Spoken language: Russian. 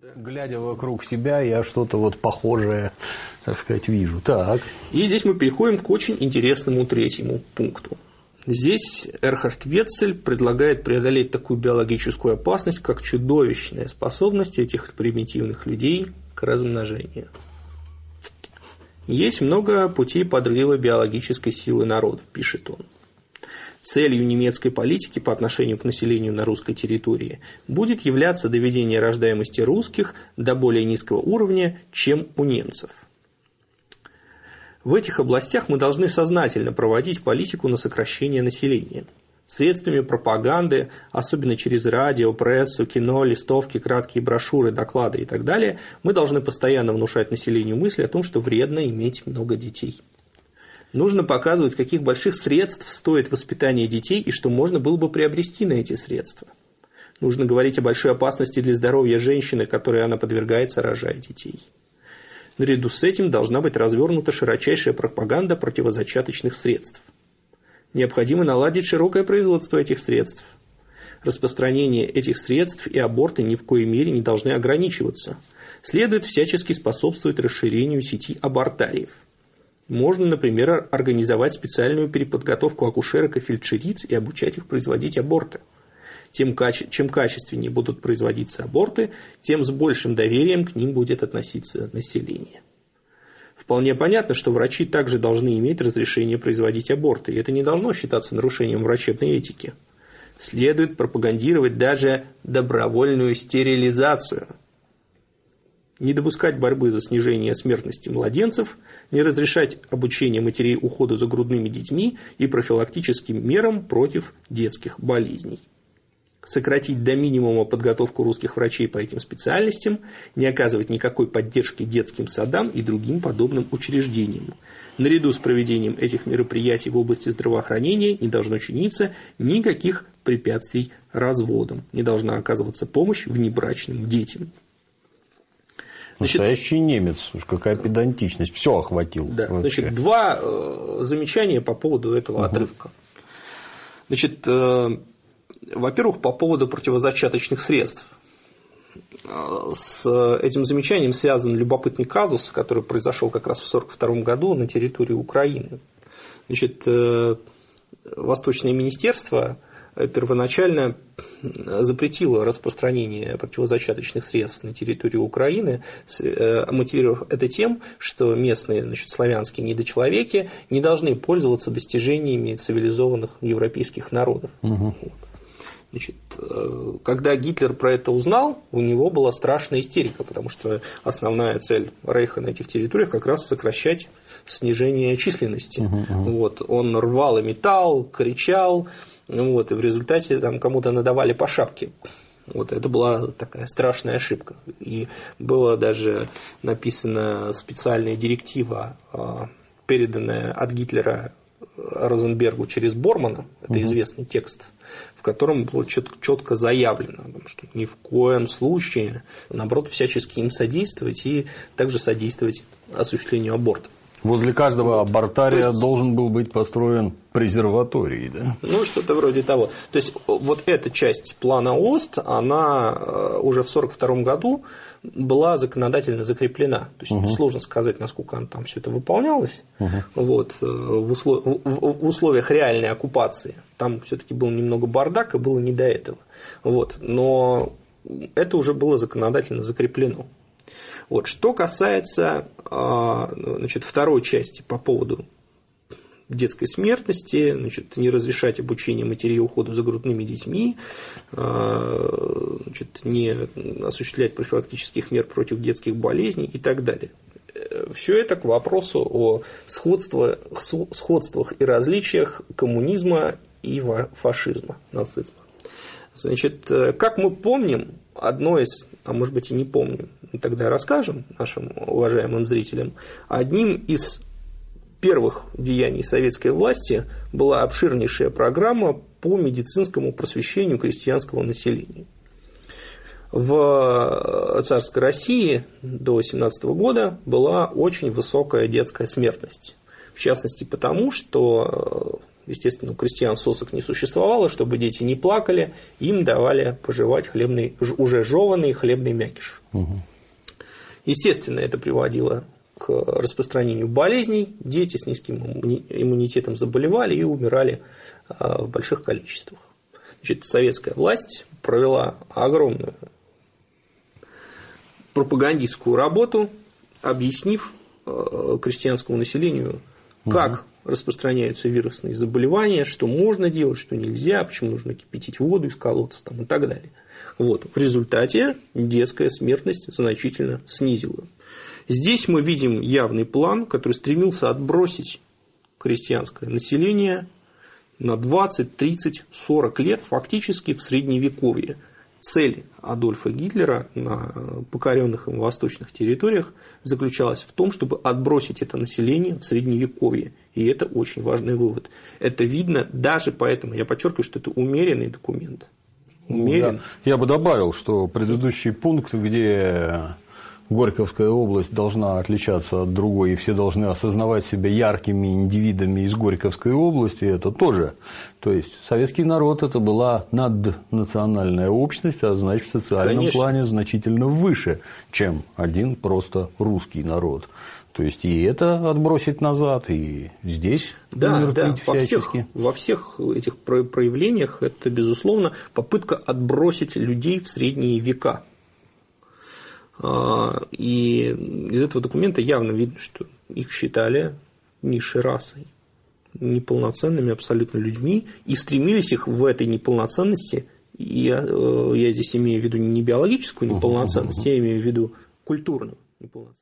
Глядя вокруг себя, я что-то вот похожее, так сказать, вижу. Так. И здесь мы переходим к очень интересному третьему пункту. Здесь Эрхард Ветцель предлагает преодолеть такую биологическую опасность, как чудовищная способность этих примитивных людей к размножению. Есть много путей подрыва биологической силы народа, пишет он. Целью немецкой политики по отношению к населению на русской территории будет являться доведение рождаемости русских до более низкого уровня, чем у немцев. В этих областях мы должны сознательно проводить политику на сокращение населения. Средствами пропаганды, особенно через радио, прессу, кино, листовки, краткие брошюры, доклады и так далее, мы должны постоянно внушать населению мысль о том, что вредно иметь много детей. Нужно показывать, каких больших средств стоит воспитание детей и что можно было бы приобрести на эти средства. Нужно говорить о большой опасности для здоровья женщины, которой она подвергается, рожая детей. Наряду с этим должна быть развернута широчайшая пропаганда противозачаточных средств. Необходимо наладить широкое производство этих средств. Распространение этих средств и аборты ни в коей мере не должны ограничиваться. Следует всячески способствовать расширению сети абортариев. Можно, например, организовать специальную переподготовку акушерок и фельдшериц и обучать их производить аборты. Чем качественнее будут производиться аборты, тем с большим доверием к ним будет относиться население. Вполне понятно, что врачи также должны иметь разрешение производить аборты, и это не должно считаться нарушением врачебной этики. Следует пропагандировать даже добровольную стерилизацию. Не допускать борьбы за снижение смертности младенцев, не разрешать обучение матерей уходу за грудными детьми и профилактическим мерам против детских болезней. Сократить до минимума подготовку русских врачей по этим специальностям, не оказывать никакой поддержки детским садам и другим подобным учреждениям. Наряду с проведением этих мероприятий в области здравоохранения не должно чиниться никаких препятствий разводам, не должна оказываться помощь внебрачным детям. Настоящий немец, уж какая педантичность, все охватил. Да. Значит, два замечания по поводу этого отрывка. Значит, во-первых, по поводу противозачаточных средств. С этим замечанием связан любопытный казус, который произошел как раз в 1942 году на территории Украины. Значит, Восточное министерство первоначально запретило распространение противозачаточных средств на территории Украины, мотивировав это тем, что местные, славянские недочеловеки не должны пользоваться достижениями цивилизованных европейских народов. Значит, когда Гитлер про это узнал, у него была страшная истерика, потому что основная цель Рейха на этих территориях как раз сокращать снижение численности. Вот, он рвал и металл, кричал, и в результате там кому-то надавали по шапке. Вот, это была такая страшная ошибка. И была даже написана специальная директива, переданная от Гитлера Розенбергу через Бормана, это известный текст, в котором было четко заявлено, что ни в коем случае, наоборот, всячески им содействовать и также содействовать осуществлению абортов. Возле каждого абортария должен был быть построен презерваторий, да? Ну, что-то вроде того. То есть, вот эта часть плана ОСТ, она уже в 1942 году была законодательно закреплена. То есть, сложно сказать, насколько она там все это выполнялось. Вот, в условиях реальной оккупации. Там все-таки был немного бардак, и было не до этого. Вот, но это уже было законодательно закреплено. Вот. Что касается второй части по поводу детской смертности, не разрешать обучение матерей уходу за грудными детьми, не осуществлять профилактических мер против детских болезней и так далее. Все это к вопросу о сходствах и различиях коммунизма и фашизма, нацизма. Значит, как мы помним, одно из, а может быть и не помним, тогда расскажем нашим уважаемым зрителям, одним из первых деяний советской власти была обширнейшая программа по медицинскому просвещению крестьянского населения. В царской России до 1917 года была очень высокая детская смертность. В частности, потому что естественно, у крестьян сосок не существовало, чтобы дети не плакали, им давали пожевать хлебный, уже жеванный хлебный мякиш. Угу. Естественно, это приводило к распространению болезней, дети с низким иммунитетом заболевали и умирали в больших количествах. Значит, советская власть провела огромную пропагандистскую работу, объяснив крестьянскому населению, как распространяются вирусные заболевания, что можно делать, что нельзя, почему нужно кипятить воду из колодца там, и так далее. Вот. В результате детская смертность значительно снизилась. Здесь мы видим явный план, который стремился отбросить крестьянское население на 20, 30, 40 лет фактически в Средневековье. Цель Адольфа Гитлера на покоренных им восточных территориях заключалась в том, чтобы отбросить это население в Средневековье. И это очень важный вывод. Это видно даже поэтому, я подчеркиваю, что это умеренный документ. Умерен. Да. Я бы добавил, что предыдущий пункт, где Горьковская область должна отличаться от другой, и все должны осознавать себя яркими индивидами из Горьковской области, это тоже. То есть, советский народ – это была наднациональная общность, а значит, в социальном плане значительно выше, чем один просто русский народ. То есть, и это отбросить назад, и здесь умертвить всячески. Во всех этих проявлениях это, безусловно, попытка отбросить людей в средние века. И из этого документа явно видно, что их считали низшей расой, неполноценными абсолютно людьми, и стремились их в этой неполноценности, и я здесь имею в виду не биологическую неполноценность, я имею в виду культурную неполноценность.